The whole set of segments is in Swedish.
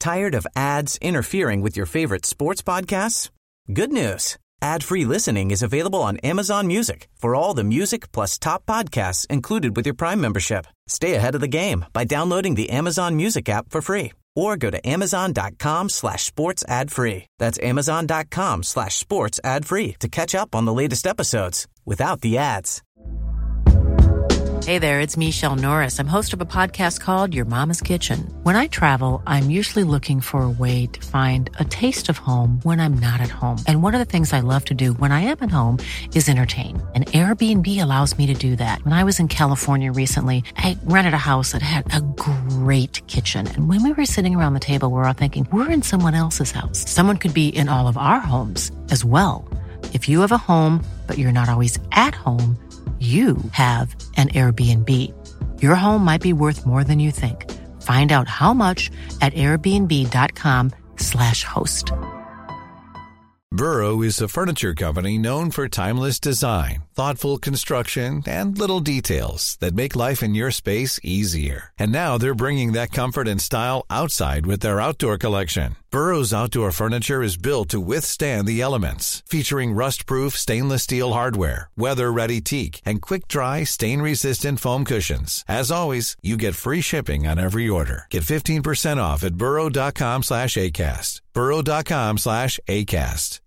Tired of ads interfering with your favorite sports podcasts? Good news. Ad-free listening is available on Amazon Music for all the music plus top podcasts included with your Prime membership. Stay ahead of the game by downloading the Amazon Music app for free or go to amazon.com/sports ad free. That's amazon.com/sports ad free to catch up on the latest episodes without the ads. Hey there, it's Michelle Norris. I'm host of a podcast called Your Mama's Kitchen. When I travel, I'm usually looking for a way to find a taste of home when I'm not at home. And one of the things I love to do when I am at home is entertain. And Airbnb allows me to do that. When I was in California recently, I rented a house that had a great kitchen. And when we were sitting around the table, we were all thinking, we're in someone else's house. Someone could be in all of our homes as well. If you have a home, but you're not always at home, you have an Airbnb. Your home might be worth more than you think. Find out how much at airbnb.com/host. Burrow is a furniture company known for timeless design, thoughtful construction, and little details that make life in your space easier. And now they're bringing that comfort and style outside with their outdoor collection. Burrow's outdoor furniture is built to withstand the elements, featuring rust-proof stainless steel hardware, weather-ready teak, and quick-dry, stain-resistant foam cushions. As always, you get free shipping on every order. Get 15% off at burrow.com/acast. burrow.com/acast.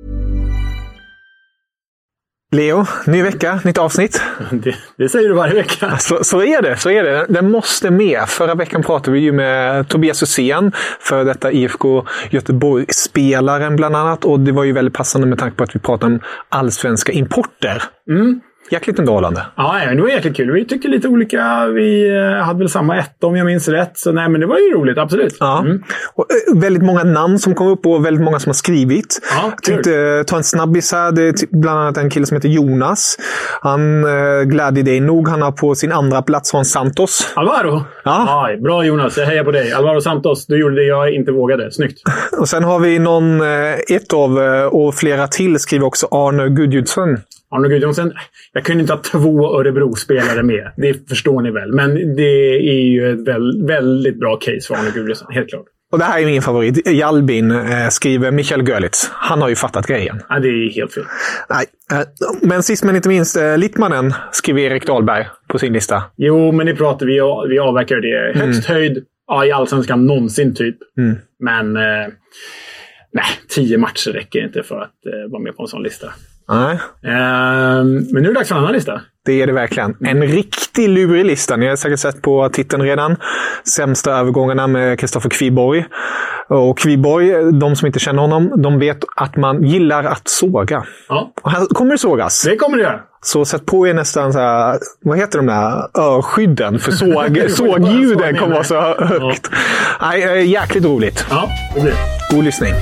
Leo, ny vecka, nytt avsnitt. Det säger du varje vecka. Så är det. Den måste med. Förra veckan pratade vi ju med Tobias Hysén, för detta IFK Göteborg-spelaren bland annat. Och det var ju väldigt passande med tanke på att vi pratade om allsvenska importer. Jäkligt underhållande. Ja, det var jäkligt kul. Vi tycker lite olika. Vi hade väl samma ett om jag minns rätt. Så nej, men det var ju roligt, absolut. Ja. Och väldigt många namn som kom upp och väldigt många som har skrivit. Ja, jag tänkte ta en snabbis här. Det är bland annat en kille som heter Jonas. Han glädjer dig nog. Han har på sin andra plats Juan Santos. Alvaro? Ja. Ja, bra Jonas, jag hejar på dig. Alvaro Santos, du gjorde det jag inte vågade. Snyggt. Och sen har vi ett av och flera till skriver också Arne Gudjudsson. Arne Gudjonsson, jag kunde inte ha 2 Örebro-spelare med. Det förstår ni väl. Men det är ju ett väldigt bra case för Arne Gudjonsson, helt klart. Och det här är min favorit. Jalbin skriver Michael Görlitz. Han har ju fattat grejen. Ja, det är helt fel. Nej. Men sist men inte minst, Littmannen skriver Erik Dahlberg på sin lista. Jo, men det pratar vi avverkar det. Högst höjd i allsvenskan någonsin typ. Men nej, 10 matcher räcker inte för att vara med på en sån lista. Nej. Men nu är det dags för en annan lista. Det är det verkligen. En riktig lurig lista. Ni har säkert sett på titeln redan. Sämsta övergångarna med Kristoffer Kviborg. Och Kviborg, de som inte känner honom, de vet att man gillar att såga. Ja. Och här kommer det sågas. Det kommer det göra. Så sätt på er nästan så här, vad heter de där örskydden för sågljuden kommer vara så högt. Ja. Nej, jäkligt roligt. Ja, det blir. God lyssning.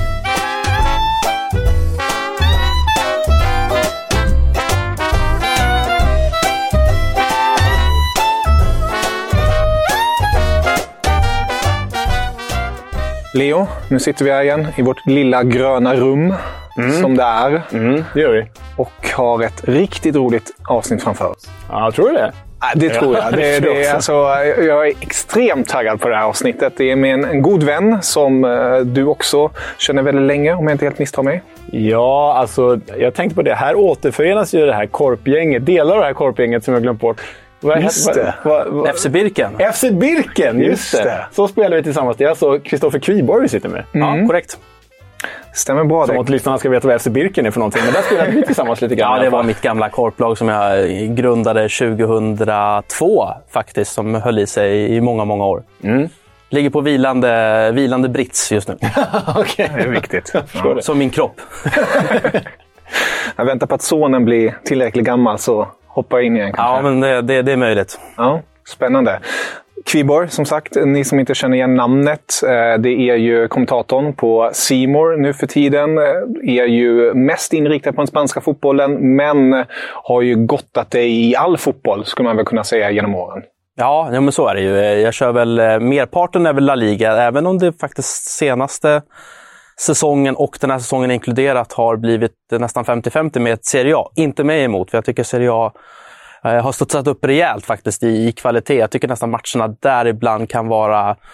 Leo, nu sitter vi här igen i vårt lilla gröna rum som det är. Det gör vi. Och har ett riktigt roligt avsnitt framför oss. Ja, tror du det? Det tror jag. Jag är extremt taggad på det här avsnittet. Det är med en god vän som du också känner väldigt länge, om jag inte helt misstar mig. Ja, alltså jag tänkte på det. Här återförenas ju det här korpgänget. Delar av det här korpgänget som jag glömt bort. Just det. FC Birken. FC Birken, just det. Så spelar vi tillsammans. Det är alltså Kristoffer Kviborg vi sitter med. Ja, korrekt. Stämmer bra. Som att lyssnarna ska veta vad FC Birken är för någonting. Men där spelade vi tillsammans lite grann. Ja, det var mitt gamla korplag som jag grundade 2002 faktiskt. Som höll i sig i många, många år. Ligger på vilande brits just nu. Okej, det är viktigt. Som min kropp. Jag väntar på att sonen blir tillräckligt gammal så hoppar jag in igen kanske. Ja, men det är möjligt. Ja, spännande. Kviborg, som sagt, ni som inte känner igen namnet, det är ju kommentatorn på C More nu för tiden. Är ju mest inriktad på den spanska fotbollen, men har ju gottat dig i all fotboll, skulle man väl kunna säga, genom åren. Ja, men så är det ju. Jag kör väl merparten är väl La Liga, även om det faktiskt senaste säsongen och den här säsongen inkluderat har blivit nästan 50-50 med ett Serie A. Inte mig emot, för jag tycker Serie A har studsat upp rejält faktiskt i kvalitet. Jag tycker nästan matcherna där ibland kan vara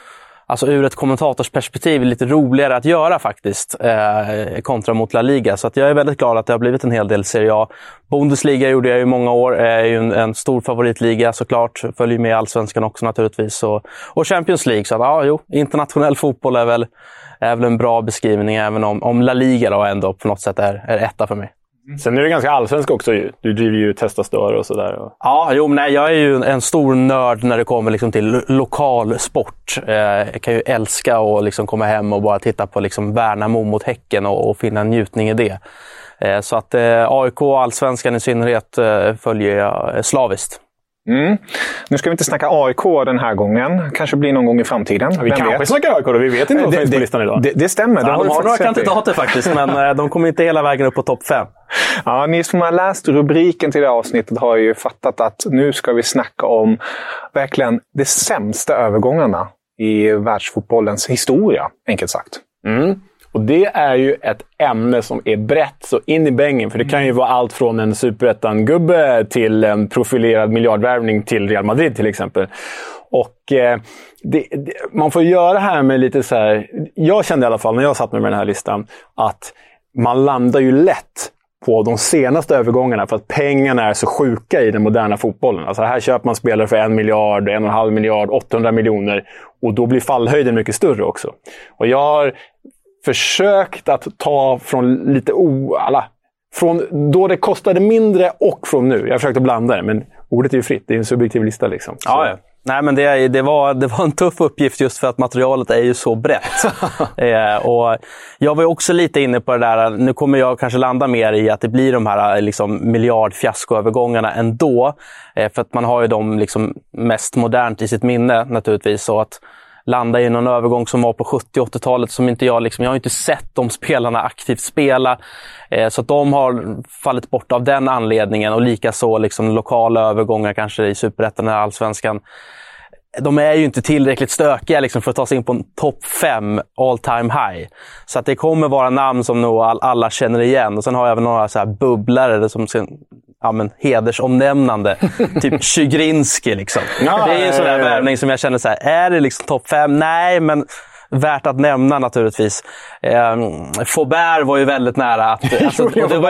alltså ur ett kommentatorsperspektiv lite roligare att göra faktiskt kontra mot La Liga. Så att jag är väldigt glad att det har blivit en hel del Serie A. Bundesliga gjorde jag i många år, är ju en stor favoritliga såklart. Följer med Allsvenskan också naturligtvis. Och Champions League, så att internationell fotboll är väl en bra beskrivning, även om La Liga då ändå på något sätt är etta för mig. Sen är det ganska allsvensk också ju. Du driver ju Testastöre och sådär. Ja, jag är ju en stor nörd när det kommer liksom till lokal sport. Jag kan ju älska att liksom komma hem och bara titta på liksom Värnamo mot Häcken och finna en njutning i det. Så att AIK och Allsvenskan i synnerhet följer jag slaviskt. Nu ska vi inte snacka AIK den här gången. Kanske blir någon gång i framtiden. Ja, vi kanske snackar AIK då. Vi vet inte vad som finns på listan idag. Det stämmer. Ja, de har några kandidater faktiskt, men de kommer inte hela vägen upp på topp 5. Ja, ni som har läst rubriken till det här avsnittet har ju fattat att nu ska vi snacka om verkligen de sämsta övergångarna i världsfotbollens historia, enkelt sagt. Och det är ju ett ämne som är brett så in i bängen. För det kan ju vara allt från en superettan-gubbe till en profilerad miljardvärvning till Real Madrid till exempel. Och man får göra det här med lite så här. Jag kände i alla fall när jag satt med den här listan att man landar ju lätt på de senaste övergångarna för att pengarna är så sjuka i den moderna fotbollen. Alltså här köper man spelare för 1 miljard, 1,5 miljard, 800 miljoner och då blir fallhöjden mycket större också. Och jag har försökt att ta från lite från då det kostade mindre och från nu. Jag har försökt att blanda det, men ordet är ju fritt. Det är en subjektiv lista liksom. Ja. Nej, men det var en tuff uppgift just för att materialet är ju så brett. Och jag var ju också lite inne på det där, nu kommer jag kanske landa mer i att det blir de här liksom miljardfiaskoövergångarna ändå. För att man har ju dem liksom mest modernt i sitt minne naturligtvis, så att landa i någon övergång som var på 70- och 80-talet som inte jag har inte sett de spelarna aktivt spela. Så att de har fallit bort av den anledningen, och likaså liksom lokala övergångar kanske i Superettan eller Allsvenskan. De är ju inte tillräckligt stökiga liksom för att ta sig in på en topp 5 all time high. Så att det kommer vara namn som nog alla känner igen. Och sen har jag även några så här bubblare som hedersomnämnande. Typ Chigrinski liksom. Det är ju en sån där värvning som jag känner så här, är det liksom topp 5? Nej, men värt att nämna naturligtvis. Faubert var ju väldigt nära att och det var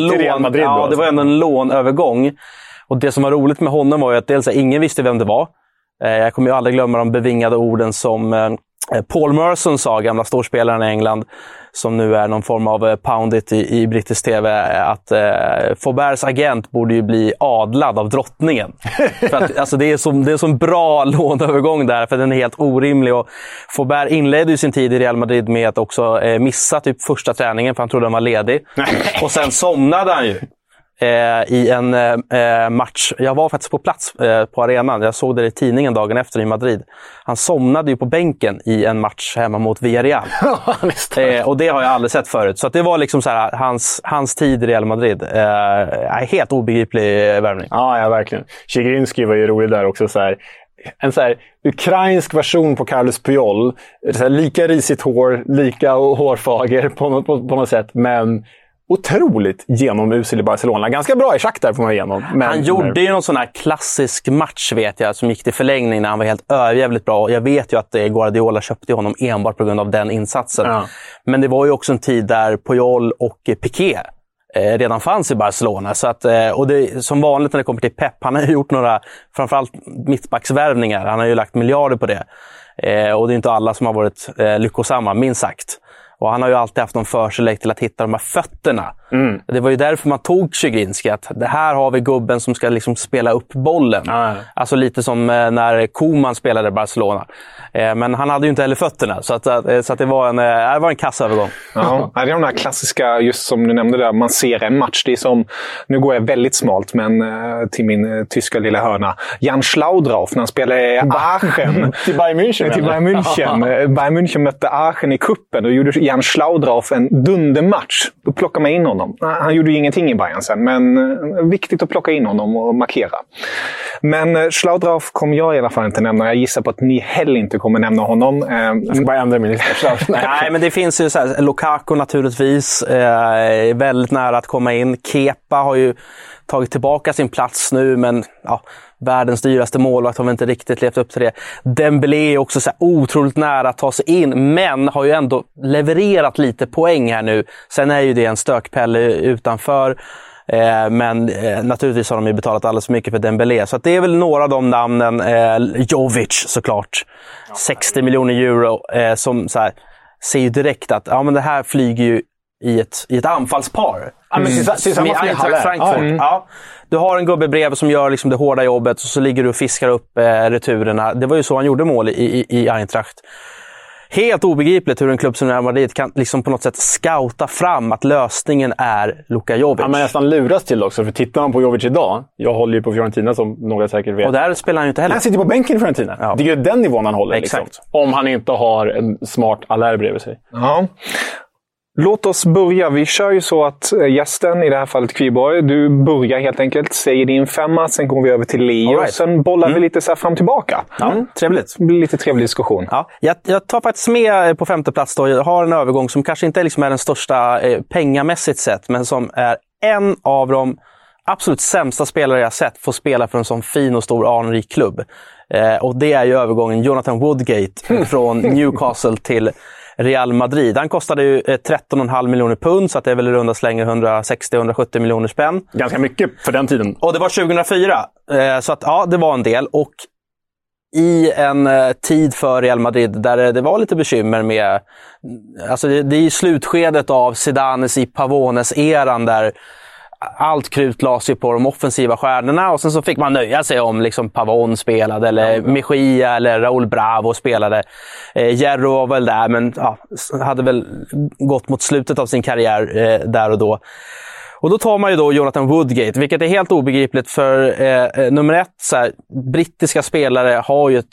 ändå en lånövergång. Och det som var roligt med honom var ju att dels ingen visste vem det var. Jag kommer ju aldrig glömma de bevingade orden som Paul Merson sa, gamla storspelaren i England, som nu är någon form av poundit i brittisk tv, att Fauberts agent borde ju bli adlad av drottningen. För att, alltså, det är så en bra lånövergång där, för den är helt orimlig. Och Faubert inledde ju sin tid i Real Madrid med att också missa typ första träningen för han trodde han var ledig. Och sen somnade han ju i en match. Jag var faktiskt på plats på arenan. Jag såg det i tidningen dagen efter i Madrid. Han somnade ju på bänken i en match hemma mot Villarreal. Och det har jag aldrig sett förut. Så att det var liksom så här, hans tid i Real Madrid. Helt obegriplig värvning. Ja, verkligen. Chigrinski var ju rolig där också. Så här. En så här ukrainsk version på Carlos Puyol. Så här, lika risigt hår, lika hårfager på något sätt. Men otroligt genomusel i Barcelona. Ganska bra i schack där får man igenom. Han gjorde ju någon sån här klassisk match, vet jag, som gick till förlängning när han var helt överjävligt bra. Jag vet ju att Guardiola köpte honom enbart på grund av den insatsen. Ja. Men det var ju också en tid där Puyol och Piqué redan fanns i Barcelona. Så att, och det, som vanligt när det kommer till Pep, han har gjort några, framförallt mittbacksvärvningar. Han har ju lagt miljarder på det. Och det är inte alla som har varit lyckosamma, minst sagt. Och han har ju alltid haft någon förkärlek till att hitta de här fötterna. Mm. Det var ju därför man tog Chigrinski, att det här har vi gubben som ska liksom spela upp bollen. Alltså lite som när Koeman spelade i Barcelona. Men han hade ju inte heller fötterna, så att det var en kassövergång. Ja, det är de där klassiska, just som du nämnde där, man ser en match. Det är som, nu går jag väldigt smalt, men till min tyska lilla hörna. Jan Schlaudrauf, när han spelade i Aachen. Till Bayern München. Bayern München mötte Aachen i kuppen och gjorde Jan Schlaudrauf en dundermatch. Då plockar man in honom. Han gjorde ju ingenting i Bayern sen, men viktigt att plocka in honom och markera. Men Schlaudrauf kommer jag i alla fall inte nämna. Jag gissar på att ni heller inte kommer nämna honom. Jag ska bara ändra min lista. Nej, men det finns ju så här, Lukaku naturligtvis. Väldigt nära att komma in. Kepa har ju tagit tillbaka sin plats nu, men världens dyraste målvakt har väl inte riktigt levt upp till det. Dembélé är också så här otroligt nära att ta sig in, men har ju ändå levererat lite poäng här nu. Sen är ju det en stökpelle utanför. Men naturligtvis har de ju betalat alldeles för mycket för Dembélé. Så att det är väl några av de namnen. Jovic såklart. 60 miljoner euro. Som så här, ser ju direkt att men det här flyger ju i ett anfallspar. Tillsammans med Frankfurt. Ja, du har en gubbe bredvid som gör liksom det hårda jobbet, och så ligger du och fiskar upp returerna. Det var ju så han gjorde mål i Eintracht. Helt obegripligt hur en klubb som Real Madrid kan liksom på något sätt scouta fram att lösningen är Luka Jovic. Ja, men nästan luras till också, för tittar man på Jovic idag, jag håller ju på Fiorentina som några säkert vet. Och där spelar han ju inte heller. Han sitter på bänken i Fiorentina. Ja. Det är ju den nivån han håller. Exakt. Liksom. Om han inte har en smart Allaire bredvid sig. Ja. Låt oss börja. Vi kör ju så att gästen, i det här fallet Kviborg, du börjar helt enkelt, säger din 5, sen går vi över till Leo. Right. Sen bollar vi lite så här fram tillbaka. Trevligt. Det blir lite trevlig diskussion. Ja, jag tar faktiskt med på 5:e plats då. Jag har en övergång som kanske inte liksom är den största pengamässigt sett, men som är en av de absolut sämsta spelare jag sett få spela för en sån fin och stor anrik klubb. Och det är ju övergången Jonathan Woodgate från Newcastle till Real Madrid. Han kostade ju 13,5 miljoner pund, så att det är väl i runda slängar 160-170 miljoner spänn. Ganska mycket för den tiden. Och det var 2004. Så att det var en del. Och i en tid för Real Madrid där det var lite bekymmer med... Alltså det är i slutskedet av Zidanes i Pavones-eran där allt krut lades ju på de offensiva stjärnorna, och sen så fick man nöja sig om liksom Pavon spelade eller Mejia eller Raúl Bravo spelade. Hierro var väl där, men hade väl gått mot slutet av sin karriär där och då. Och då tar man ju då Jonathan Woodgate, vilket är helt obegripligt för nummer 1, så här, brittiska spelare har ju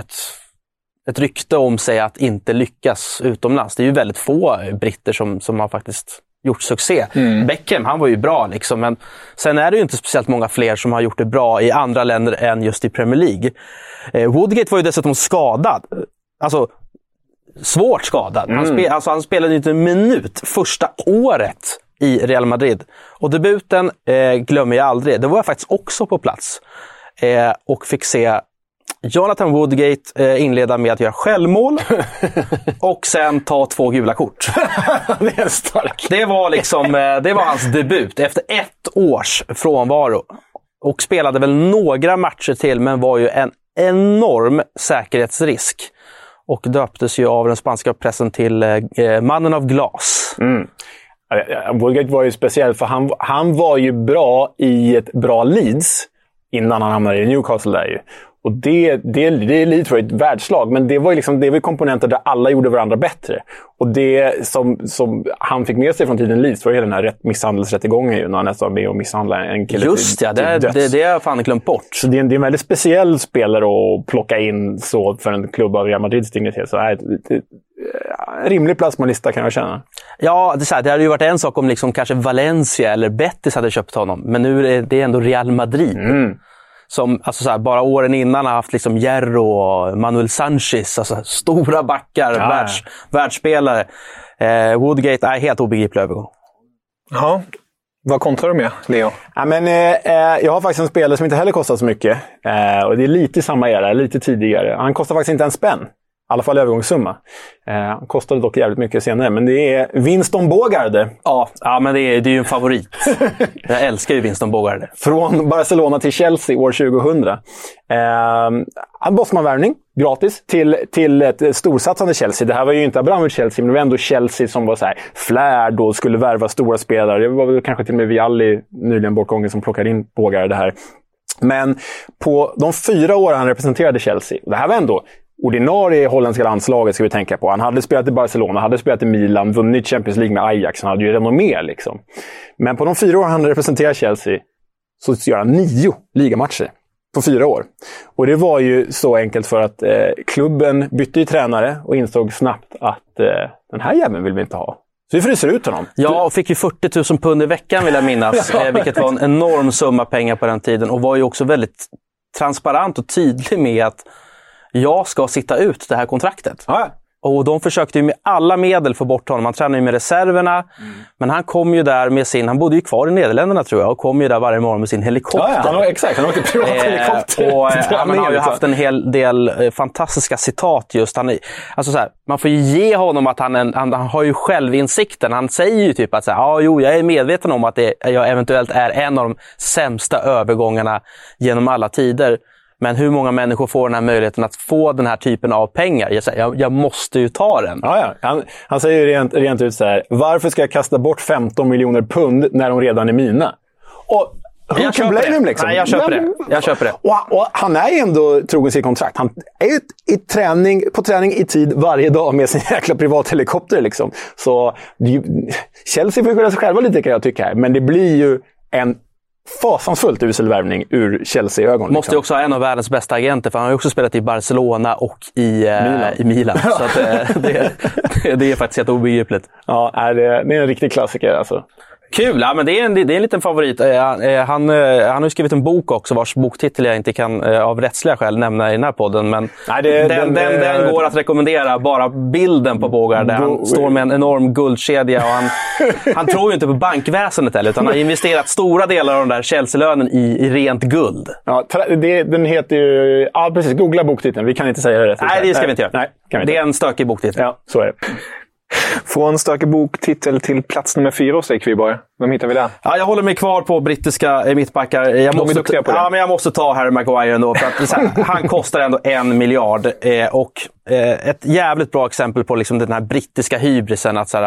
ett rykte om sig att inte lyckas utomlands. Det är ju väldigt få britter som har faktiskt gjort succé. Beckham, han var ju bra liksom, men sen är det ju inte speciellt många fler som har gjort det bra i andra länder än just i Premier League. Woodgate var ju dessutom skadad. Alltså svårt skadad. Han spelade ju inte en minut första året i Real Madrid. Och debuten glömmer jag aldrig. Det var jag faktiskt också på plats. Och fick se Jonathan Woodgate inleda med att göra självmål och sen ta 2 gula kort. Det är starkt. Det var hans debut efter 1 års frånvaro. Och spelade väl några matcher till, men var ju en enorm säkerhetsrisk. Och döptes ju av den spanska pressen till mannen av glas. Woodgate var ju speciell, för han var ju bra i ett bra Leeds innan han hamnade i Newcastle där ju. Och det Leeds var ett världslag, men det var ju liksom, det var komponenter där alla gjorde varandra bättre. Och det som han fick med sig från tiden Leeds var ju den här misshandelsrättegången ju, när han nästan var med och misshandlade en kille. Just det, det har jag fan glömt bort. Så det är en väldigt speciell spelare att plocka in så för en klubb av Real Madrids dignitet. Så en rimlig plats på listan kan jag känna. Ja, det hade ju varit en sak om liksom kanske Valencia eller Betis hade köpt honom. Men nu är det ändå Real Madrid. Som alltså så här, bara åren innan har haft liksom Hierro och Manuel Sanchez, alltså stora backar, världsspelare. Woodgate är helt obegriplig övergång. Ja. Vad kontrar du med, Leo? Ja, men, jag har faktiskt en spelare som inte heller kostar så mycket. Och det är lite samma era, lite tidigare. Han kostar faktiskt inte en spänn. I alla fall övergångssumma. Han kostade dock jävligt mycket senare. Men det är Winston Bogarde. Ja, men det är ju en favorit. Jag älskar ju Winston Bogarde. Från Barcelona till Chelsea år 2000. En Bosman-värvning, gratis, till ett storsatsande Chelsea. Det här var ju inte Abramovich Chelsea, men det var ändå Chelsea som var så här flärd och skulle värva stora spelare. Det var väl kanske till och med Vialli, nyligen bortgången, som plockade in Bogarde här. Men på de 4 år han representerade Chelsea, det här var ändå ordinarie i holländska landslaget, ska vi tänka på. Han hade spelat i Barcelona, hade spelat i Milan, vunnit Champions League med Ajax. Han hade ju renommé liksom. Men på de 4 år han representerar Chelsea så gör han 9 ligamatcher på 4 år. Och det var ju så enkelt för att klubben bytte ju tränare och insåg snabbt att den här jäveln vill vi inte ha. Så vi fryser ut honom. Ja, och fick ju 40 000 pund i veckan, vill jag minnas. Vilket var en enorm summa pengar på den tiden. Och var ju också väldigt transparent och tydlig med att jag ska sitta ut det här kontraktet. Och de försökte ju med alla medel få bort honom. Han tränade ju med reserverna. Men han kom ju där med han bodde ju kvar i Nederländerna tror jag. Och kom ju där varje morgon med sin helikopter. Ja, exakt. Han åkte privat helikopter. Och han har ju haft en hel del fantastiska citat just. Alltså så här, man får ju ge honom att han har ju självinsikten. Han säger ju typ att jag är medveten om att jag eventuellt är en av de sämsta övergångarna genom alla tider. Men hur många människor får den här möjligheten att få den här typen av pengar? Jag måste ju ta den. Ja. Han säger ju rent ut så här: varför ska jag kasta bort 15 miljoner pund när de redan är mina? Och jag köper det. Liksom. Nej, jag köper det. Och han är ju ändå trogen sitt kontrakt. Han är ju på träning i tid varje dag med sin jäkla privathelikopter. Liksom. Så Chelsea får skylla sig själva lite kan jag tycka här. Men det blir ju en fasansfullt usel värvning ur Chelsea-ögon. Måste ju också ha en av världens bästa agenter, för han har ju också spelat i Barcelona och i Milan. Så att, det är faktiskt helt obegripligt. Ja, det är en riktig klassiker alltså. Kul, ja, men det är en liten favorit. Han har ju skrivit en bok också, vars boktitel jag inte kan av rättsliga skäl nämna i den här podden. Men den går att rekommendera, bara bilden på Bogard där han står med en enorm guldkedja. Och han tror ju inte på bankväsendet heller, utan han har investerat stora delar av den där Chelsea-lönen i rent guld. Ja, den heter ju... Ja, precis. Googla boktiteln. Vi kan inte säga det rätt. Nej, det ska vi inte göra. Nej, det är en stökig boktitel. Ja, så är det. Från stökig boktitel till plats nummer 4 hos dig, Kviborg. Vem hittar vi där? Ja, jag håller mig kvar på brittiska mittbackar. Jag måste ta Harry Maguire ändå. För att, han kostar ändå 1 miljard. Och ett jävligt bra exempel på liksom den här brittiska hybrisen. Att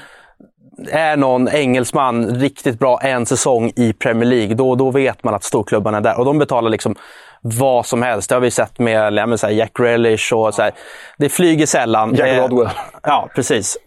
är någon engelsman riktigt bra en säsong i Premier League, då vet man att storklubbarna är där. Och de betalar liksom vad som helst. Det har vi sett med Jack Grealish och så här. Det flyger sällan. Jack Rodwell. Ja, precis.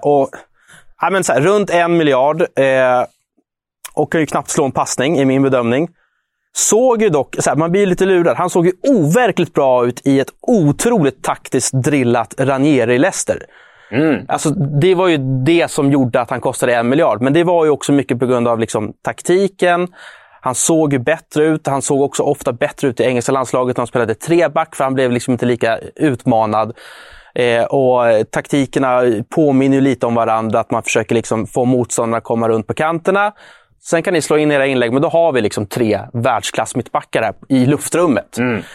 Runt 1 miljard. Och kan ju knappt slå en passning i min bedömning. Såg ju dock, man blir lite lurad. Han såg ju overkligt bra ut i ett otroligt taktiskt drillat Ranieri i Leicester. Alltså, det var ju det som gjorde att han kostade 1 miljard. Men det var ju också mycket på grund av liksom taktiken. Han såg ju bättre ut. Han såg också ofta bättre ut i engelska landslaget när han spelade treback, för han blev liksom inte lika utmanad. Och taktikerna påminner ju lite om varandra, att man försöker liksom få motståndarna att komma runt på kanterna. Sen kan ni slå in era inlägg, men då har vi liksom 3 världsklass mittbackar här i luftrummet.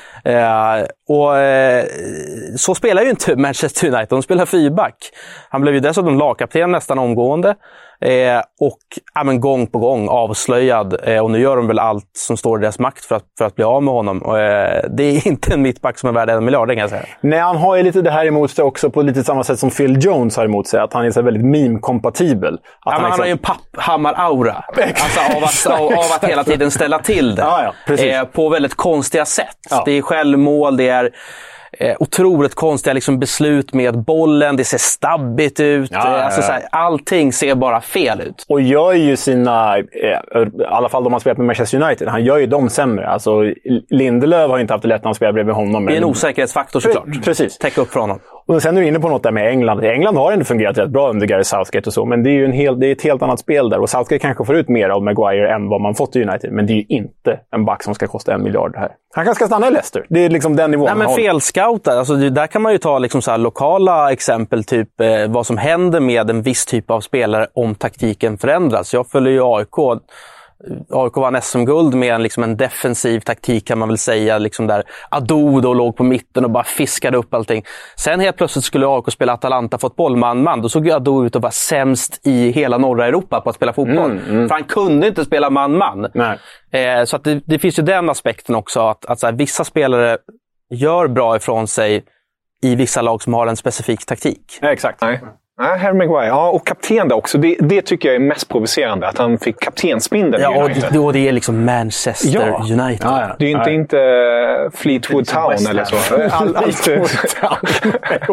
Så spelar ju inte Manchester United, de spelar 4-back. Han blev ju dessutom lagkapten nästan omgående. Och gång på gång avslöjad. Och nu gör de väl allt som står i deras makt för att bli av med honom. Det är inte en mittback som är värd 1 miljard, kan jag säga. Nej, han har ju lite det här emot sig också på lite samma sätt som Phil Jones har emot sig. Att han är så väldigt meme-kompatibel. Han har ju en papphammar-aura. Alltså av att hela tiden ställa till det. På väldigt konstiga sätt. Ja. Det är självmål, det är otroligt konstiga liksom beslut med bollen, det ser stabbigt ut. Allting ser bara fel ut. Och gör ju sina, i alla fall de har spelat med Manchester United, han gör ju dem sämre. Alltså, Lindelöf har inte haft det lätt när han spelar bredvid honom. Det är en osäkerhetsfaktor såklart. Precis. Täcka upp för honom. Och sen är du inne på något där med England. England har ändå fungerat rätt bra under Gary Southgate och så, men det är ju det är ett helt annat spel där. Och Southgate kanske får ut mer av Maguire än vad man fått i United, men det är ju inte en back som ska kosta 1 miljard här. Han kanske ska stanna i Leicester. Det är liksom den nivån. Nej, men felscoutar. Alltså, där kan man ju ta liksom så här lokala exempel, typ vad som händer med en viss typ av spelare om taktiken förändras. Jag följer ju AIK. AIK vann SM-guld med en defensiv taktik, kan man väl säga, liksom där Ado då låg på mitten och bara fiskade upp allting. Sen helt plötsligt skulle AIK spela Atalanta-fotboll man. Då såg ju Ado ut att vara sämst i hela norra Europa på att spela fotboll. För han kunde inte spela man. Så att det finns ju den aspekten också, att så här, vissa spelare gör bra ifrån sig i vissa lag som har en specifik taktik. Ja, exakt. Nej, Harry Maguire. Ja, och kapten där också. Det tycker jag är mest provocerande, att han fick kaptensbindeln i United. Och det är liksom Manchester United. Ja. Det är inte Fleetwood Town eller så. Fleetwood Town.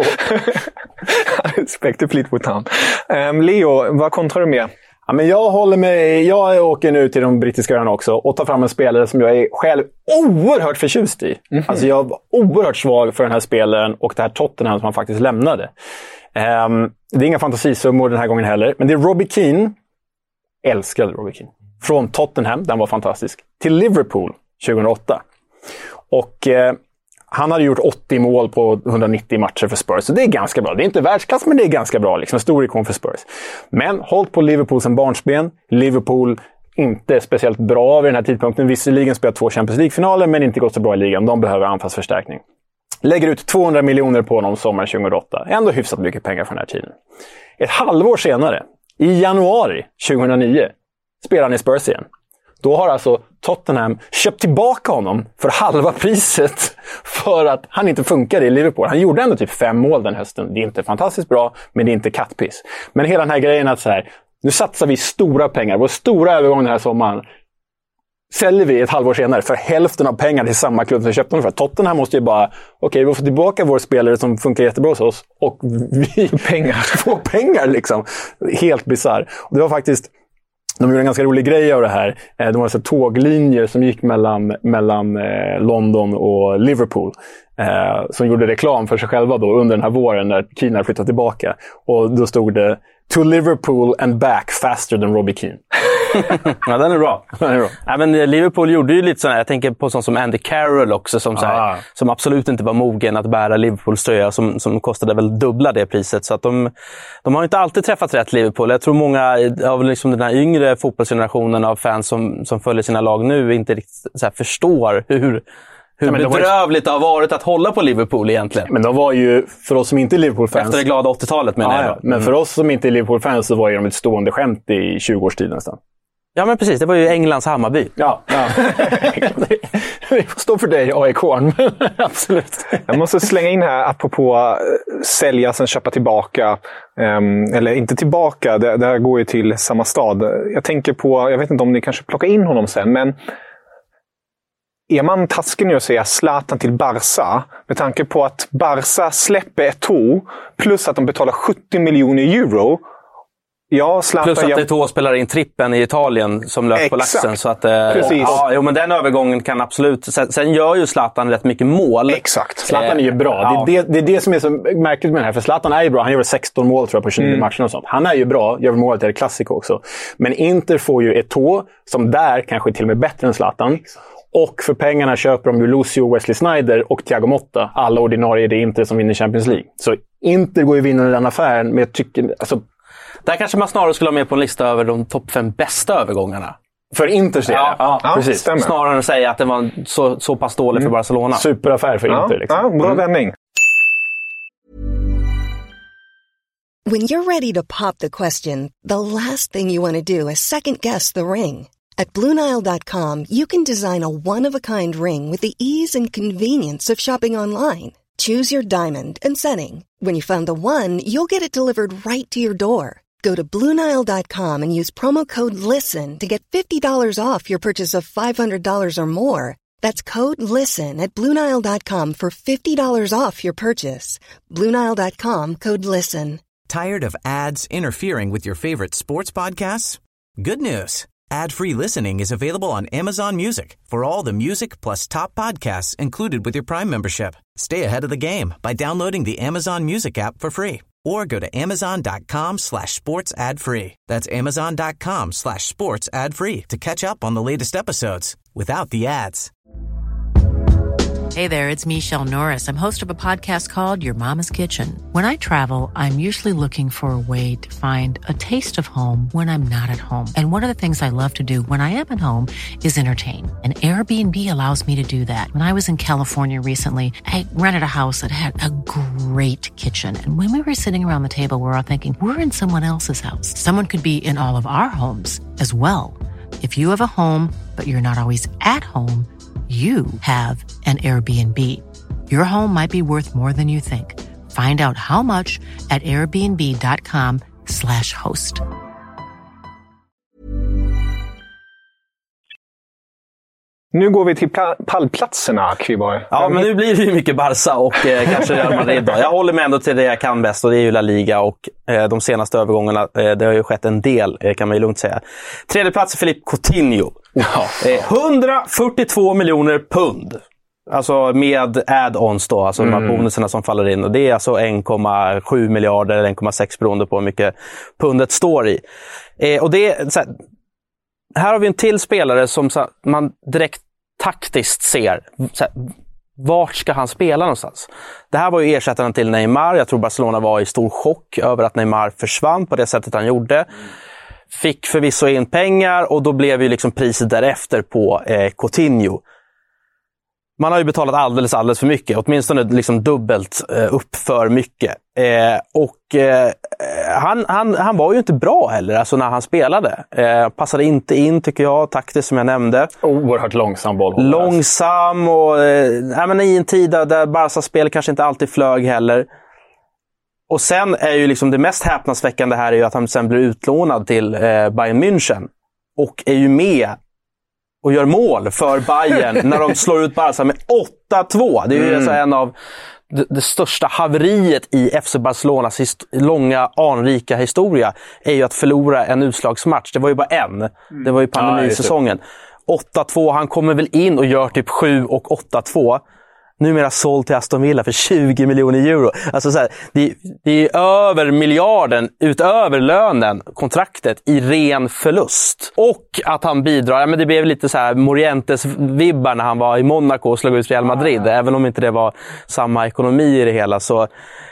Respekt till Fleetwood Town. Leo, vad kontrar du med? Ja, men jag åker nu till de brittiska öarna också och tar fram en spelare som jag är själv oerhört förtjust i. Alltså jag var oerhört svag för den här spelaren och det här Tottenham som han faktiskt lämnade. Det är inga fantasisummor den här gången heller, men det är Robbie Keane. Älskade Robbie Keane. Från Tottenham, den var fantastisk, till Liverpool 2008. Och Han hade gjort 80 mål på 190 matcher för Spurs. Så det är ganska bra. Det är inte världsklass, men det är ganska bra. Liksom. En stor ikon för Spurs. Men hållt på Liverpool som barnsben. Liverpool inte speciellt bra vid den här tidpunkten. Visserligen spelat 2 Champions League-finaler, men inte gått så bra i ligan. De behöver anfallsförstärkning. Lägger ut 200 miljoner på honom sommaren 2008. Ändå hyfsat mycket pengar från den här tiden. Ett halvår senare, i januari 2009, spelar han i Spurs igen. Då har alltså Tottenham köpt tillbaka honom för halva priset för att han inte funkade i Liverpool. Han gjorde ändå typ 5 mål den hösten. Det är inte fantastiskt bra, men det är inte kattpiss. Men hela den här grejen att så här, nu satsar vi stora pengar. Vår stora övergång den här sommaren säljer vi ett halvår senare för hälften av pengar till samma klubb som köpte honom för. Tottenham måste ju bara, okej, vi får tillbaka vår spelare som funkar jättebra hos oss och vi får pengar liksom. Helt bizarr. Och det var faktiskt, de gjorde en ganska rolig grej av det här. De var så tåglinjer som gick mellan London och Liverpool. Som gjorde reklam för sig själva då under den här våren när Keane flyttade tillbaka. Och då stod det "To Liverpool and back faster than Robbie Keane." Ja, den är bra. Ja, men Liverpool gjorde ju lite sådär, jag tänker på sånt som Andy Carroll också som, som absolut inte var mogen att bära Liverpools tröja som kostade väl dubbla det priset. Så att de har inte alltid träffat rätt Liverpool. Jag tror många av liksom den här yngre fotbollsgenerationen av fans som följer sina lag nu inte riktigt så här förstår hur bedrövligt det har varit att hålla på Liverpool egentligen. Men de var ju, för oss som inte är Liverpool-fans... Efter det glada 80-talet menar jag. Men för oss som inte är Liverpool-fans så var ju de ett stående skämt i 20 års tid nästan. Ja, men precis. Det var ju Englands Hammarby. Ja. Vi får stå för dig, AIK. Absolut. Jag måste slänga in här, apropå sälja sen köpa tillbaka. Eller inte tillbaka, det här går ju till samma stad. Jag tänker på, jag vet inte om ni kanske plockar in honom sen, men är man taskig nu att säga Zlatan till Barca med tanke på att Barca släpper Eto'o plus att de betalar 70 miljoner euro? Ja, Zlatan, plus att Eto'o spelar in trippen i Italien som lök på laxen. Så att, precis. Ja, men den övergången kan absolut... Sen gör ju Zlatan rätt mycket mål. Exakt. Zlatan är ju bra. Ja. Det är det som är så märkligt med det här. För Zlatan är ju bra. Han gör 16 mål tror jag på 29 matcher och sånt. Han är ju bra. Gör målet till Clasico också. Men Inter får ju Eto'o som där kanske till och med bättre än Zlatan. Och för pengarna köper de ju Lucio, Wesley Sneijder och Thiago Motta. Alla ordinarie, det är Inter som vinner Champions League. Så Inter går ju vinnande i den affären. Men jag tycker... Alltså, där kanske man snarare skulle ha med på en lista över de topp 5 bästa övergångarna. För Inter ja, precis. Stämmer. Snarare än att säga att det var så pass dålig för Barcelona. Superaffär för Inter. Liksom. Ja, bra vändning. When you're ready to pop the question, the last thing you want to do is second guess the ring. At BlueNile.com you can design a one-of-a-kind ring with the ease and convenience of shopping online. Choose your diamond and setting. When you find the one, you'll get it delivered right to your door. Go to BlueNile.com and use promo code LISTEN to get $50 off your purchase of $500 or more. That's code LISTEN at BlueNile.com for $50 off your purchase. BlueNile.com, code LISTEN. Tired of ads interfering with your favorite sports podcasts? Good news. Ad-free listening is available on Amazon Music for all the music plus top podcasts included with your Prime membership. Stay ahead of the game by downloading the Amazon Music app for free or go to amazon.com/sports ad free. That's amazon.com/sports ad free to catch up on the latest episodes without the ads. Hey there, it's Michelle Norris. I'm host of a podcast called Your Mama's Kitchen. When I travel, I'm usually looking for a way to find a taste of home when I'm not at home. And one of the things I love to do when I am at home is entertain. And Airbnb allows me to do that. When I was in California recently, I rented a house that had a great kitchen. And when we were sitting around the table, we were all thinking, we're in someone else's house. Someone could be in all of our homes as well. If you have a home, but you're not always at home, you have an Airbnb. Your home might be worth more than you think. Find out how much at airbnb.com/host. Nu går vi till pallplatserna, Kviborg. Ja, men nu blir det ju mycket Barca och kanske Real Madrid då. Jag håller med ändå till det jag kan bäst och det är ju La Liga och de senaste övergångarna, det har ju skett en del kan man ju lugnt säga. Tredje plats är Philippe Coutinho. 142 miljoner pund. Alltså med add-ons då, alltså de här bonuserna som faller in. Och det är alltså 1,7 miljarder eller 1,6 beroende på hur mycket pundet står i. Och det är så här har vi en till spelare som man direkt taktiskt ser. vart ska han spela någonstans? Det här var ju ersättaren till Neymar. Jag tror Barcelona var i stor chock över att Neymar försvann på det sättet han gjorde. Fick förvisso in pengar och då blev ju liksom priset därefter på Coutinho. Man har ju betalat alldeles för mycket. Åtminstone liksom dubbelt upp för mycket. Han var ju inte bra heller alltså när han spelade. Passade inte in tycker jag, taktiskt som jag nämnde. Oerhört långsam boll. Långsam och i en tid där Barca-spel kanske inte alltid flög heller. Och sen är ju liksom det mest häpnadsväckande här är ju att han sen blir utlånad till Bayern München. Och är ju med och gör mål för Bayern när de slår ut Barca med 8-2. Det är ju alltså en av det största haveriet i FC Barcelonas långa anrika historia är ju att förlora en utslagsmatch. Det var ju bara en. Det var ju pandemisäsongen. 8-2, han kommer väl in och gör typ 7 och 8-2. Numera såld till Aston Villa för 20 miljoner euro. Alltså så här, det är över miljarden utöver lönen, kontraktet, i ren förlust. Och att han bidrar, men det blev lite så här Morientes-vibbar när han var i Monaco och slog ut Real Madrid. Även om inte det var samma ekonomi i det hela. Så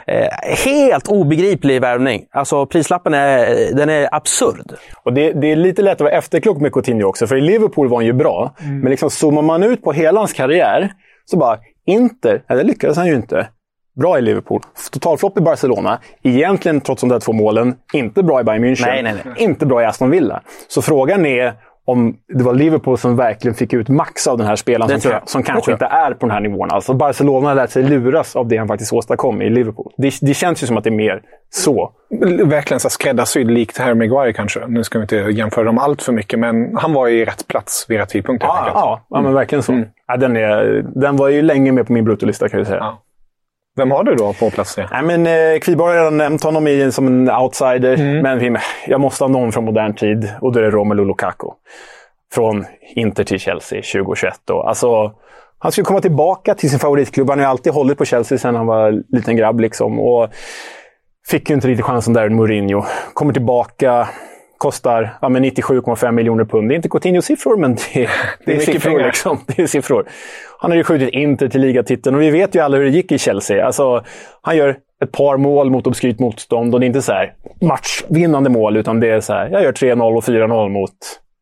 helt obegriplig värvning. Alltså prislappen den är absurd. Och det är lite lätt att vara efterklok med Coutinho också. För i Liverpool var han ju bra. Men liksom zoomar man ut på hela hans karriär så bara det lyckades han ju inte. Bra i Liverpool. Totalflopp i Barcelona. Egentligen, trots de där 2 målen, inte bra i Bayern München. Nej. Inte bra i Aston Villa. Så frågan är om det var Liverpool som verkligen fick ut max av den här spelaren som kanske inte är på den här nivån. Alltså Barcelona har lärt sig luras av det han faktiskt åstadkom i Liverpool. Det känns ju som att det är mer så. Verkligen så skräddarsydd likt Harry Maguire kanske. Nu ska vi inte jämföra dem allt för mycket, men han var i rätt plats vid rätt tidpunkt. Ja, men verkligen så. Ja, den var ju länge med på min bruttolista kan jag säga. Ja. Vem har du då på plats? Kviborg har redan nämnt honom som en outsider. Men jag måste ha någon från modern tid. Och då är det Romelu Lukaku. Från Inter till Chelsea 2021. Alltså, han skulle komma tillbaka till sin favoritklubb. Han har ju alltid hållit på Chelsea sedan han var liten grabb. Liksom. Och fick ju inte riktigt chansen där, Mourinho. Kommer tillbaka. Kostar 97,5 miljoner pund. Det är inte Coutinho-siffror, men det är siffror. Liksom. Det är siffror. Han har ju skjutit Inter till ligatiteln och vi vet ju alla hur det gick i Chelsea. Alltså, han gör ett par mål mot obskyrt motstånd och det är inte så här matchvinnande mål, utan det är så här, jag gör 3-0 och 4-0 mot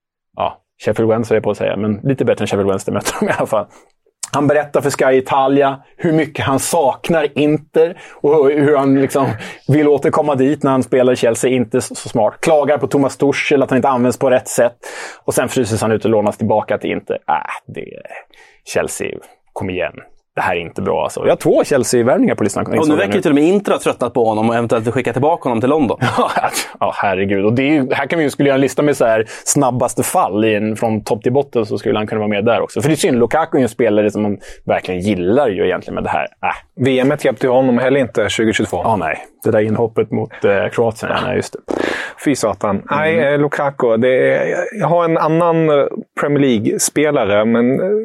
Sheffield Wednesday är på att säga, men lite bättre än Sheffield Wednesday möter de i alla fall. Han berättar för Sky Italia hur mycket han saknar Inter och hur han liksom vill återkomma dit när han spelar i Chelsea. Inte så smart. Klagar på Thomas Tuchel att han inte används på rätt sätt. Och sen fryses han ut och lånas tillbaka till Inter. Det är Chelsea. Kom igen. Det här är inte bra alltså. Jag har 2 Chelsea-värvningar på listan. Och nu verkar ju till och med Inter ha tröttnat på honom och eventuellt skicka tillbaka honom till London. Ja, herregud. Och här skulle jag en lista med så här snabbaste fall från topp till botten, så skulle han kunna vara med där också. För det är synd, Lukaku är en spelare som man verkligen gillar ju egentligen med det här. VM-et hjälpte honom heller inte 2022. Nej. Det där inhoppet mot Kroatien, nej just det. Fy satan. Nej, Lukaku. Jag har en annan Premier League-spelare, men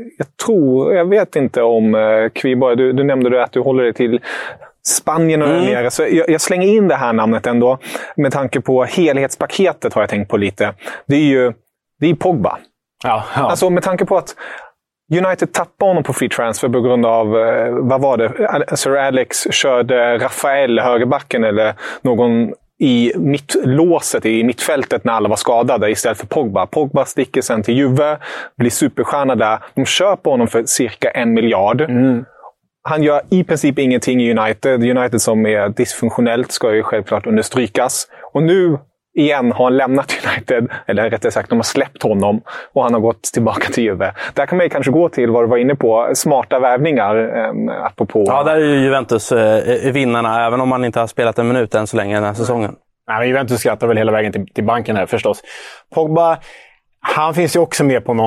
jag vet inte om Kviborg. Du nämnde att du håller dig till Spanien och nere. Så jag slänger in det här namnet ändå. Med tanke på helhetspaketet har jag tänkt på lite. Det är Pogba. Ja. Alltså med tanke på att United tappade honom på free transfer på grund av, vad var det? Sir Alex körde Rafael högerbacken eller någon i mittlåset i mittfältet när alla var skadade istället för Pogba. Pogba sticker sen till Juve, blir superstjärna där. De köper honom för cirka 1 miljard. Han gör i princip ingenting i United. United som är dysfunktionellt ska ju självklart understrykas. Och nu igen har han lämnat United, eller rättare sagt de har släppt honom och han har gått tillbaka till Juve. Där kan man ju kanske gå till vad du var inne på, smarta värvningar apropå. Ja, där är ju Juventus vinnarna, även om man inte har spelat en minut än så länge den här säsongen. Nej, men Juventus skrattar väl hela vägen till banken här förstås. Pogba, han fanns också med på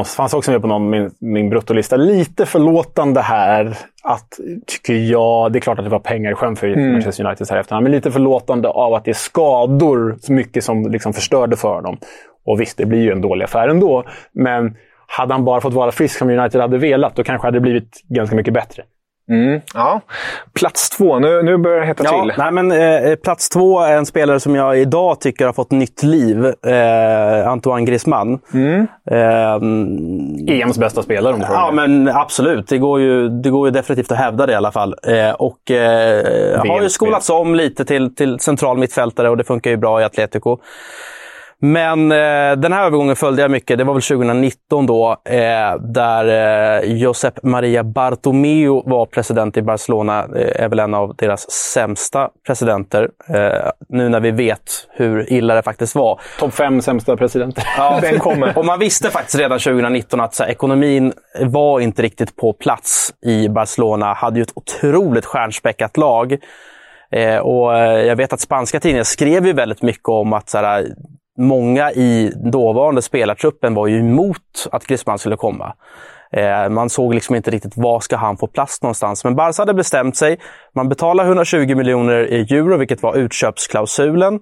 min bruttolista. Lite förlåtande här tycker jag. Det är klart att det var pengar i sjön för Manchester United här efterhand. Men lite förlåtande av att det är skador så mycket som liksom förstörde för dem. Och visst, det blir ju en dålig affär ändå. Men hade han bara fått vara frisk som United hade velat, då kanske hade det blivit ganska mycket bättre. Ja. Plats 2, nu börjar det hetta till. Nej, men plats 2 är en spelare som jag idag tycker har fått nytt liv. Antoine Griezmann. EMs bästa spelare om du frågar. Ja, men absolut. Det går ju definitivt att hävda det i alla fall. Har ju skolats om lite till central mittfältare och det funkar ju bra i Atletico. Men den här övergången följde jag mycket. Det var väl 2019 då, där Josep Maria Bartomeu var president i Barcelona. Är väl en av deras sämsta presidenter. Nu när vi vet hur illa det faktiskt var. Topp 5 sämsta presidenter. Ja, den kommer. Och man visste faktiskt redan 2019 att ekonomin var inte riktigt på plats i Barcelona. Hade ju ett otroligt stjärnspäckat lag. Och jag vet att spanska tidningar skrev ju väldigt mycket om att många i dåvarande spelartruppen var ju emot att Griezmann skulle komma. Man såg liksom inte riktigt vad ska han få plats någonstans. Men Barca hade bestämt sig. Man betalar 120 miljoner euro, vilket var utköpsklausulen.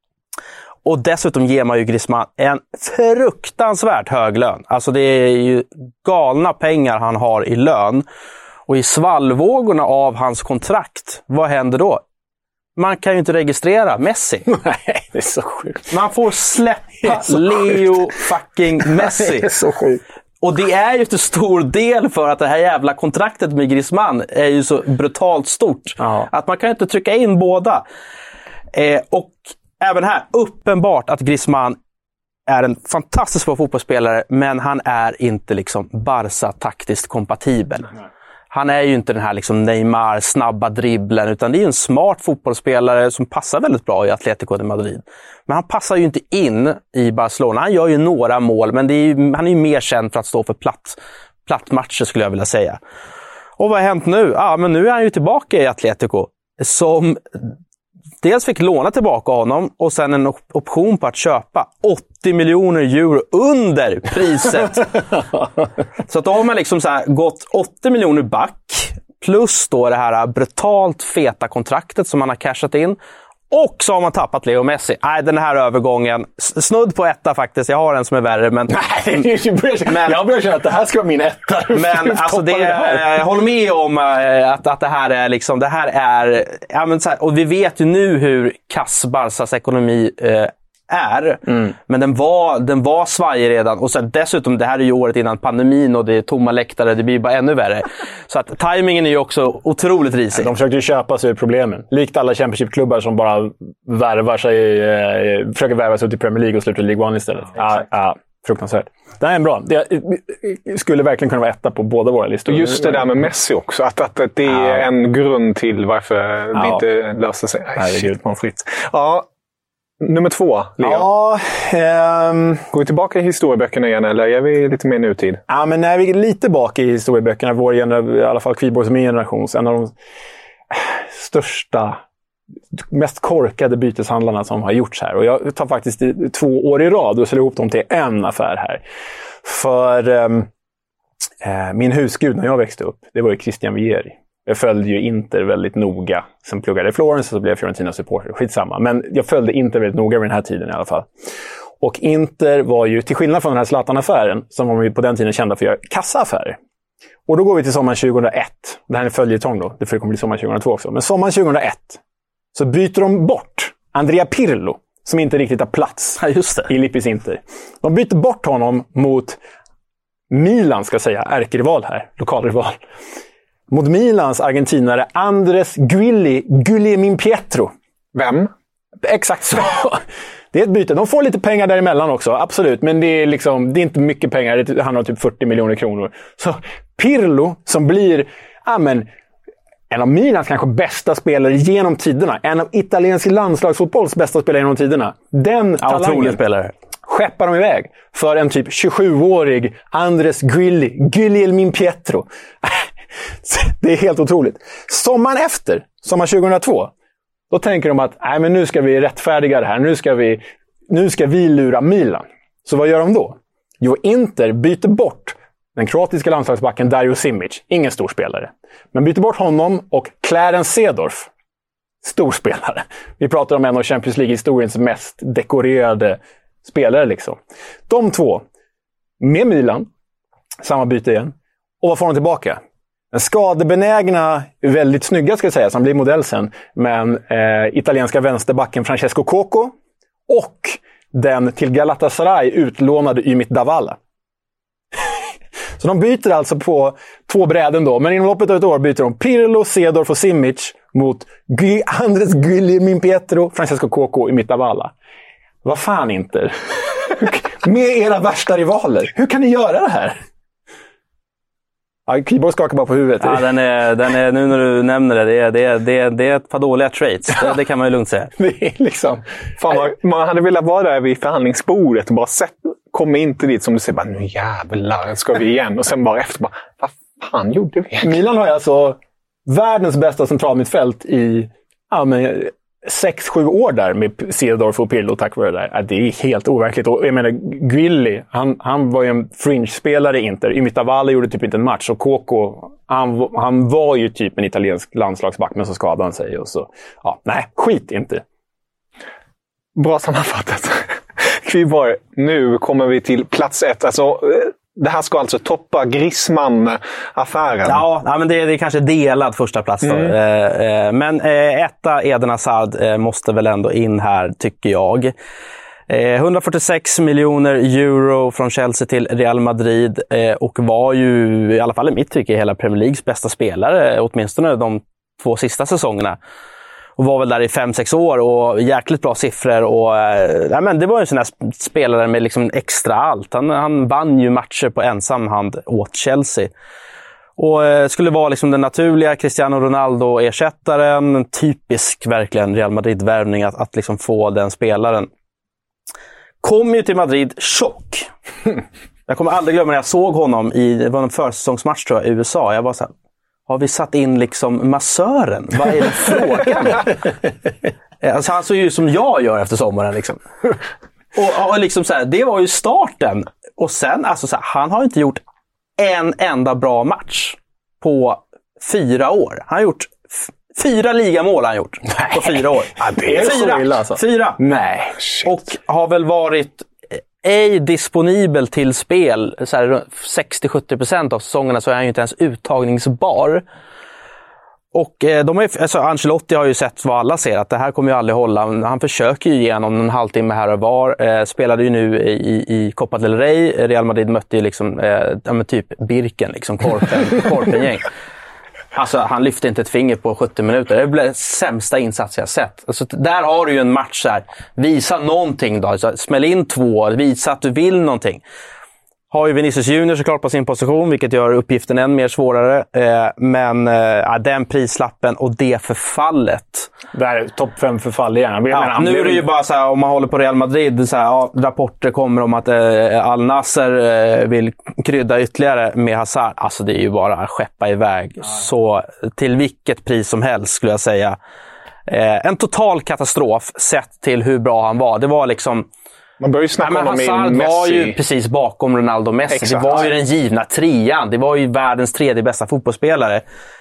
Och dessutom ger man ju Griezmann en fruktansvärt hög lön. Alltså det är ju galna pengar han har i lön. Och i svallvågorna av hans kontrakt, vad händer då? Man kan ju inte registrera Messi. Nej, det är så sjukt. Man får släppa Leo fucking Messi. Det är så sjukt. Och det är ju till stor del för att det här jävla kontraktet med Griezmann är ju så brutalt stort. Ja. Att man kan inte trycka in båda. Och även här, uppenbart att Griezmann är en fantastisk bra fotbollsspelare, men han är inte liksom Barca taktiskt kompatibel. Han är ju inte den här liksom Neymar, snabba dribblen, utan det är ju en smart fotbollsspelare som passar väldigt bra i Atletico de Madrid. Men han passar ju inte in i Barcelona. Han gör ju några mål, men han är ju mer känd för att stå för plattmatcher skulle jag vilja säga. Och vad har hänt nu? Men nu är han ju tillbaka i Atletico, som dels fick låna tillbaka honom och sen en option på att köpa 80 miljoner euro under priset. Så att då har man liksom gått 80 miljoner back plus då det här brutalt feta kontraktet som man har cashat in. Och så har man tappat Leo Messi. Nej, den här övergången, snudd på etta faktiskt. Jag har en som är värre, men... Nej, jag börjar känna att det här ska vara min etta. Men alltså jag håller med om att det här är liksom... Det här är... Ja, men så här, och vi vet ju nu hur kass Barças ekonomi är. Men den var svajig redan. Och så dessutom, det här är ju året innan pandemin och det är tomma läktare. Det blir bara ännu värre. Så att timingen är ju också otroligt risig. De försökte ju köpa sig ur problemen. Likt alla Championship-klubbar som bara försöker värva sig ut i Premier League och sluta i League 1 istället. Ja, fruktansvärt. Det här är bra. Det skulle verkligen kunna vara etta på båda våra listor. Och just det där med Messi också. Att det är en grund till varför det inte löser sig. Shit, man fritt. Ja. Nummer 2, Leo. Ja, går vi tillbaka i historieböckerna igen eller är vi lite mer nutid? Ja, men när vi är lite bak i historieböckerna, i alla fall Kviborg som min generation, en av de största, mest korkade byteshandlarna som har gjorts här. Och jag tar faktiskt 2 år i rad och slår ihop dem till en affär här. För min husgud när jag växte upp, det var ju Christian Vieri. Jag följde ju Inter väldigt noga. Sen pluggade jag i Florence och så blev jag Fiorentina-supporter. Skitsamma. Men jag följde Inter väldigt noga vid den här tiden i alla fall. Och Inter var ju, till skillnad från den här Zlatan-affären, som var ju på den tiden kända för att göra kassaaffärer. Och då går vi till sommaren 2001. Det här är en följetong då. Det kommer bli sommaren 2002 också. Men sommaren 2001 så byter de bort Andrea Pirlo, som inte riktigt har plats i Lippis Inter. De byter bort honom mot Milan, ska jag säga. Ärkerival här. Lokalrival. Mot Milans argentinare Andres Guillermin Pietro. Vem? Exakt så. Det är ett byte. De får lite pengar däremellan också, absolut. Men det är inte mycket pengar. Det handlar om typ 40 miljoner kronor. Så Pirlo, som blir en av Milans kanske bästa spelare genom tiderna. En av italiensk landslagsfotbolls bästa spelare genom tiderna. Den talangen spelare skeppar de iväg för en typ 27-årig Andres Guillermin Pietro. Det är helt otroligt. Sommaren efter, sommar 2002, då tänker de att men nu ska vi rättfärdiga det här. Nu ska vi lura Milan. Så vad gör de då? Jo, Inter byter bort den kroatiska landslagsbacken Dario Simic. Ingen stor spelare. Men byter bort honom och Clarence Seedorf. Stor spelare. Vi pratar om en av Champions League-historiens mest dekorerade spelare liksom. De två med Milan. Samma byte igen. Och vad får de tillbaka? Men skadebenägna, väldigt snygga ska jag säga, som blir modell sen. Men italienska vänsterbacken Francesco Coco och den till Galatasaray utlånade Ümit Davala. Så de byter alltså på 2 bräden då. Men inom loppet av ett år byter de Pirlo, Seedorf och Simic mot Andres Guilherme Pietro, Francesco Coco och Ümit Davala. Vad fan inte? Med era värsta rivaler. Hur kan ni göra det här? Ja, Keyboard skakar bara på huvudet. Ja, den är, nu när du nämner det är ett par dåliga traits. Det kan man ju lugnt säga. Det är liksom... Fan, man hade velat vara där vid förhandlingsbordet och bara komma inte dit som du säger, bara, nu jävlar ska vi igen. Och sen bara efter, bara, vad fan gjorde vi? Milan har ju alltså världens bästa centralmittfält i 6-7 år där med Seedorf och Pirlo tack vare det där. Det är helt overkligt. Och jag menar, Grilli, han var ju en fringe-spelare i Inter. Ümit Davala gjorde typ inte en match. Och Coco, han var ju typ en italiensk landslagsback, men så skadade han sig. Och så, skit inte. Bra sammanfattat. Kviborg, nu kommer vi till plats 1. Alltså, det här ska alltså toppa Griezmann-affären. Ja, men det är kanske delad första plats då. Men etta Eden Hazard måste väl ändå in här, tycker jag. 146 miljoner euro från Chelsea till Real Madrid och var ju, i alla fall i mitt tycke, hela Premier Leagues bästa spelare, åtminstone de 2 sista säsongerna. Och var väl där i 5-6 år och jäkligt bra siffror. Och, men det var ju en sån här spelare med liksom extra allt. Han vann ju matcher på ensam hand åt Chelsea. Och skulle vara liksom den naturliga Cristiano Ronaldo-ersättaren. Typisk verkligen Real Madrid-värvning att liksom få den spelaren. Kom ju till Madrid chock. Jag kommer aldrig glömma när jag såg honom det var en försäsongsmatch tror jag, i USA. Jag var så här, har vi satt in liksom massören? Vad är det frågan? Alltså han såg ju som jag gör efter sommaren liksom. Och liksom så här, det var ju starten. Och sen, alltså så här, han har inte gjort en enda bra match på 4 år. Han har gjort 4 ligamål han gjort på 4 år. Ja, det är 4. Så illa, alltså. 4. Nej. Shit. Och har väl varit ej disponibel till spel så här 60-70% av säsongerna, så är han ju inte ens uttagningsbar. Och alltså Ancelotti har ju sett vad alla ser, att det här kommer ju aldrig hålla. Han försöker ju igenom en halvtimme här och var. Spelade ju nu i Copa del Rey. Real Madrid mötte ju liksom typ Birken, liksom korpengäng. Alltså han lyfte inte ett finger på 70 minuter. Det blev sämsta insats jag sett. Alltså, där har du ju en match här. Visa någonting då. Så smäll in 2. Visa att du vill någonting. Har ju Vinicius Junior såklart på sin position, vilket gör uppgiften än mer svårare. Men den prislappen och det förfallet. Där är topp 5 förfall igen. Nu är det ju bara så här, om man håller på Real Madrid, så här, rapporter kommer om att Al Nasser vill krydda ytterligare med Hazard. Alltså det är ju bara att skeppa iväg. Så till vilket pris som helst skulle jag säga. En total katastrof sett till hur bra han var. Det var liksom... Man börjar ju snacka om Hazard Messi. Var ju precis bakom Ronaldo och Messi. Exakt. Det var ju den givna 3:an. Det var ju världens 3:e bästa fotbollsspelare.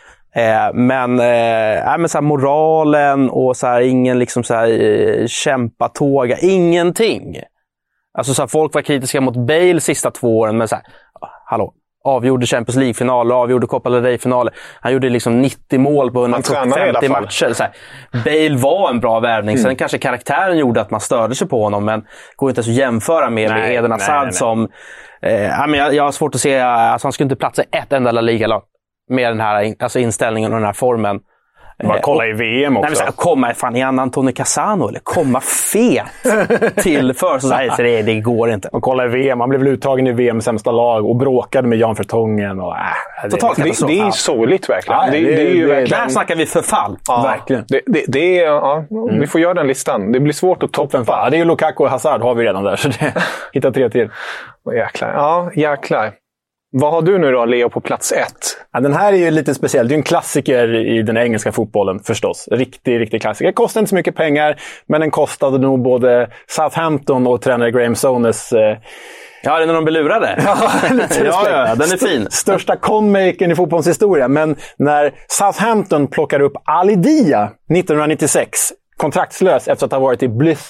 Men så här, moralen och så här, ingen liksom så här, kämpatåga. Ingenting. Alltså så här, folk var kritiska mot Bale sista 2 åren. Men så här, hallå. Avgjorde Champions League-finaler, avgjorde Copa del Rey-finaler. Han gjorde liksom 90 mål på 150 matcher. Så här. Bale var en bra värvning. Sen kanske karaktären gjorde att man störde sig på honom. Men det går inte att jämföra med Eden Hazard som... jag har svårt att se... Alltså han skulle inte platsa ett enda La Liga-lag med den här alltså inställningen och den här formen. Bara kolla i VM också. Nej, komma fan i Antonio Cassano eller komma fet till så det går inte. Och kolla i VM, han blev väl uttagen i VM sämsta lag och bråkade med Jan Vertongen och totalt det är sorgligt verkligen. Ja, det är ju verkligen. Där snackar vi förfall. Ja, verkligen. Det är vi får göra den listan. Det blir svårt att toppa. Ja, det är ju Lukaku och Hazard har vi redan där, så det hittar 3 till. Jäklar. Ja, jäklar. Vad har du nu då, Leo, på plats 1? Ja, den här är ju lite speciell. Det är en klassiker i den engelska fotbollen förstås. Riktig klassiker. Det kostar inte så mycket pengar, men den kostade nog både Southampton och tränare Graham Souness. Ja, det är när de blir lurade. Ja, den är fin. Största conmakern i fotbollens historia. Men när Southampton plockar upp Ali Dia 1996, kontraktslös efter att ha varit i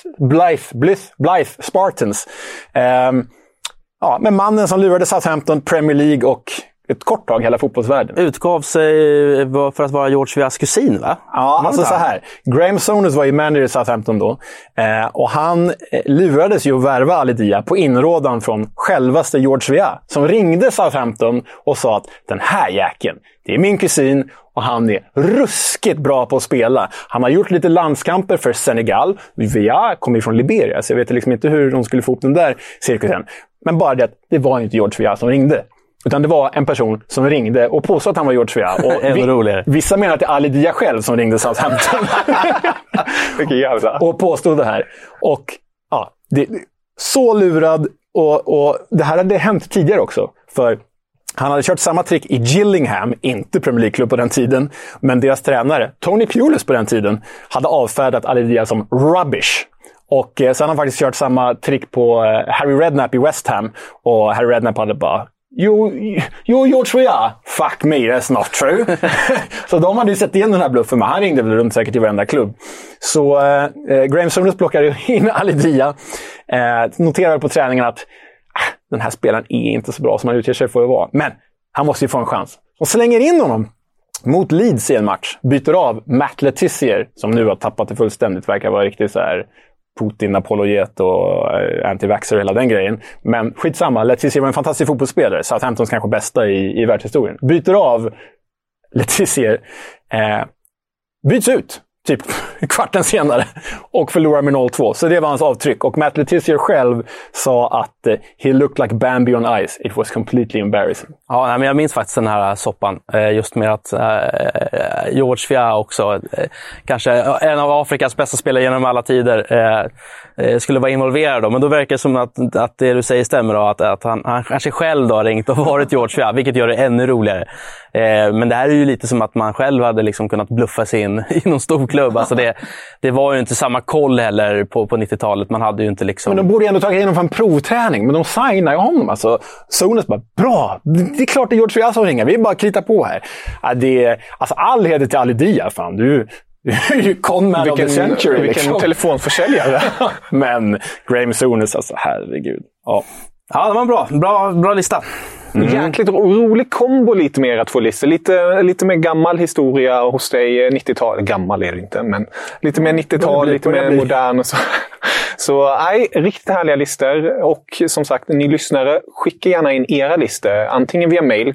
Blythe Spartans. Men mannen som lurade Southampton, Premier League och ett kort tag hela fotbollsvärlden. Utgav sig för att vara George Weahs kusin, va? Ja, alltså så här. Graham Souness var ju manager i Southampton då. Och han lurades ju att värva Ali Dia på inrådan från självaste George Weah, som ringde Southampton och sa att den här jäkeln, det är min kusin och han är ruskigt bra på att spela. Han har gjort lite landskamper för Senegal. Weah kommer ju från Liberia, så jag vet liksom inte hur de skulle få upp den där cirkusen. Men bara det var inte George Weah som ringde. Utan det var en person som ringde och påstod att han var George Weah. Och vissa menar att det är Ali Dia själv som ringde Southampton. Och påstod det här. Och ja, så lurad. Och det här hade hänt tidigare också. För han hade kört samma trick i Gillingham, inte Premier League-klubb på den tiden. Men deras tränare, Tony Pulis på den tiden, hade avfärdat Ali Dia som rubbish. Och sen har han faktiskt kört samma trick på Harry Redknapp i West Ham. Och Harry Redknapp hade bara... You George Weah? Fuck me, that's not true. Så de hade ju sett igen den här bluffen, men han ringde väl runt säkert i varenda klubb. Så Graham Souness plockade in Ali Dia. Noterade på träningen att den här spelaren är inte så bra som han utger sig för att vara. Men han måste ju få en chans. Och slänger in honom mot Leeds i en match. Byter av Matt Letizier, som nu har tappat det fullständigt. Verkar vara riktigt så här... Putin-apologet och anti-vaxxer och hela den grejen. Men skitsamma, Letizier var en fantastisk fotbollsspelare. Southamptons kanske bästa i världshistorien. Byter av Letizier. Byts ut typ kvarten senare och förlorar med 0-2. Så det var hans avtryck. Och Matt Letizier själv sa att he looked like Bambi on ice. It was completely embarrassing. Ja, men jag minns faktiskt den här soppan. Just med att George Weah också, kanske en av Afrikas bästa spelare genom alla tider, skulle vara involverad då. Men då verkar det som att det du säger stämmer då, att han kanske själv då har ringt och varit George Weah, vilket gör det ännu roligare. Men det här är ju lite som att man själv hade liksom kunnat bluffa sig in i någon stor klubb. Alltså det var ju inte samma koll heller på 90-talet. Man hade ju inte liksom... Men de borde ju ändå tagit igenom för en provträning. Men de signar ju honom. Alltså, Souness bara, bra! Det är klart det är George Weah som ringer. Vi bara kritar på här. Alltså all heder till Ali Dia, fan. Du är ju conman of the century. Vilken telefonförsäljare. Men Graham Souness, alltså herregud. Ja, det var en bra lista. Jäkligt rolig kombo lite mer att få listor. Lite mer gammal historia hos dig, 90-tal. Gammal är det inte, men lite mer 90-tal, lite mer modern och så. Så riktigt härliga listor. Och som sagt, ni lyssnare, skicka gärna in era listor. Antingen via mail,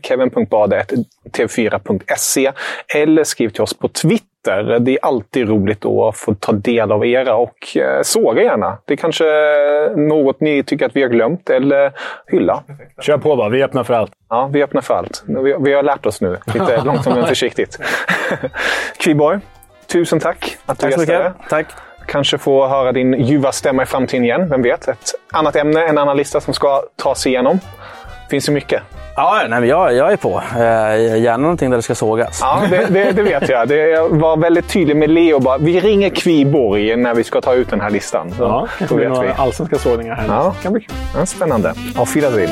kevin.bade@tv4.se, eller skriv till oss på Twitter. Det är alltid roligt att få ta del av era, och såga gärna. Det är kanske något ni tycker att vi har glömt eller hylla. Kör på bara, vi öppnar för allt. Ja, vi öppnar för allt. Vi har lärt oss nu, lite långsamt men försiktigt. Kviborg, tusen tack att du gästade. Tack. Kanske få höra din ljuva stämma i framtiden igen, vem vet. Ett annat ämne, en annan lista som ska tas igenom. Finns ju mycket. Ja, nej, men jag är på. Gärna någonting där det ska sågas. Ja, det vet jag. Jag var väldigt tydlig med Leo. Bara, vi ringer Kviborg när vi ska ta ut den här listan. Ja, det blir några allsvenska sågningar här. Ja, kan bli kul. Ja, spännande. Auf Wiedersehen.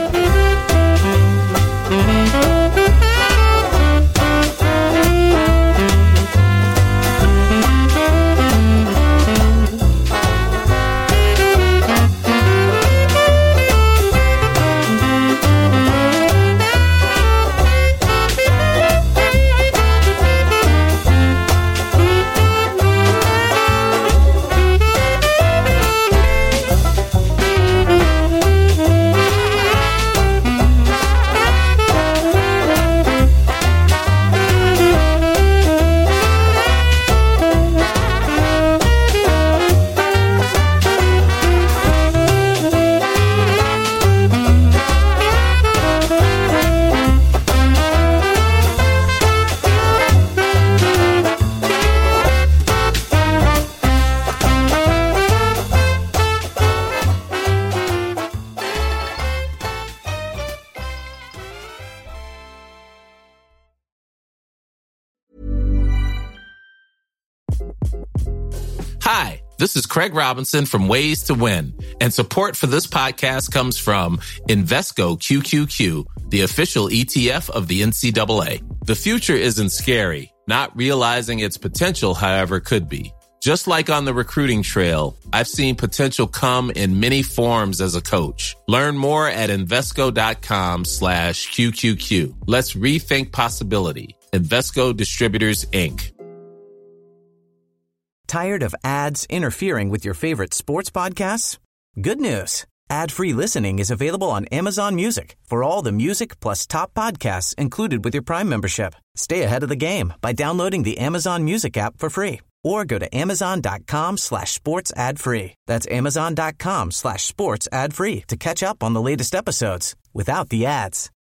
Hi, this is Craig Robinson from Ways to Win, and support for this podcast comes from Invesco QQQ, the official ETF of the NCAA. The future isn't scary. Not realizing its potential, however, could be. Just like on the recruiting trail, I've seen potential come in many forms as a coach. Learn more at Invesco.com/QQQ. Let's rethink possibility. Invesco Distributors, Inc. Tired of ads interfering with your favorite sports podcasts? Good news. Ad-free listening is available on Amazon Music for all the music plus top podcasts included with your Prime membership. Stay ahead of the game by downloading the Amazon Music app for free or go to amazon.com/sports ad free. That's amazon.com/sports ad free to catch up on the latest episodes without the ads.